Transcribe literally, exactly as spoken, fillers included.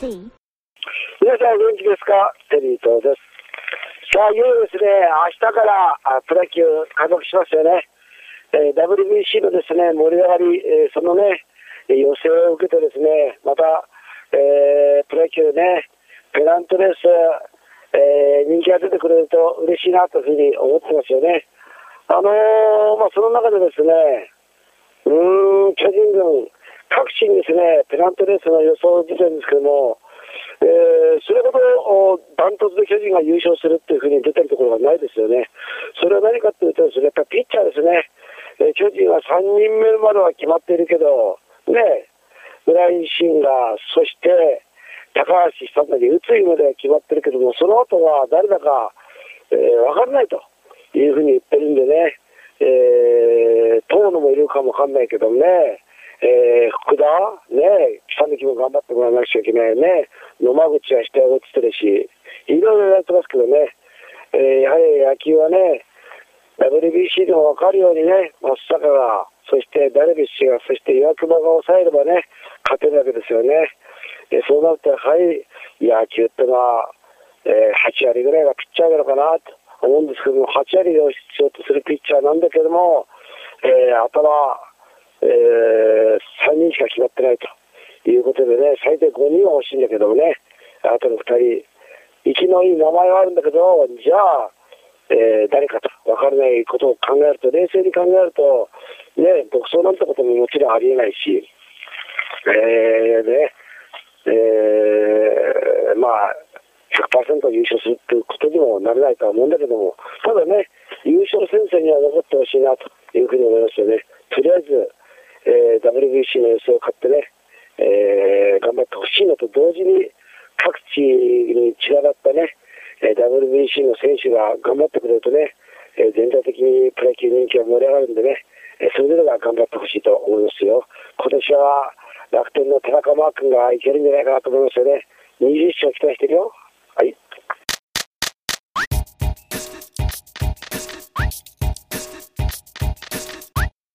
C。 皆さん元気ですか？テリー東です。さあ、いよいよですね、明日からあプロ野球開幕しますよね。えー、ダブリュービーシー のですね、盛り上がり、えー、そのね、要請を受けてですね、また、えー、プロ野球ね、ペナントレース、えー、人気が出てくれると嬉しいなというふうに思ってますよね。あのー、まあ、その中でですね、うーん、巨人軍、各地にですね、ペナントレースの予想出てるんですけども、えー、それほどダントツで巨人が優勝するっていうふうに出てるところがないですよね。それは何かというとですね、やっぱりピッチャーですね。えー、巨人はさんにんめまでは決まっているけど、ね、村井慎が、そして高橋久典、宇津井までは決まってるけども、その後は誰だか、えー、分からないというふうに言ってるんでね、えー、遠野もいるかもわかんないけどね、えー、福田、ね、北抜も頑張ってもらわなくちゃいけないね、野間口は下が落ちてるし、いろいろやってますけどね、えー、やはり野球はね、ダブリュービーシー でも分かるようにね、松坂が、そしてダルビッシュが、そして岩隈が抑えればね、勝てるわけですよね。えー、そうなると、やはり野球ってのは、えー、はちわりぐらいがピッチャーなのかなと思うんですけども、はちわりを必要とするピッチャーなんだけども、えー、頭、えー、さんにんしか決まってないということでね、最低ごにんは欲しいんだけどもね、あとのふたり、息のいい名前はあるんだけど、じゃあ、えー、誰かと分からないことを考えると、冷静に考えると、ね、独走なんてことももちろんありえないし、えー、ね、えー、まあ、ひゃくパーセント 優勝するということにもなれないとは思うんだけども、ただね、優勝戦線には残ってほしいなというふうに思いますよね。とりあえず、えー、ダブリュービーシー の予想を買ってね、えー、頑張ってほしいのと同時に、各地に散らばったね、ダブリュービーシー の選手が頑張ってくれるとね、全体的にプロ野球人気が盛り上がるんでね、それぞれが頑張ってほしいと思いますよ。今年は楽天の田中マー君がいけるんじゃないかなと思いますよね。にじゅっしゃう期待してるよ。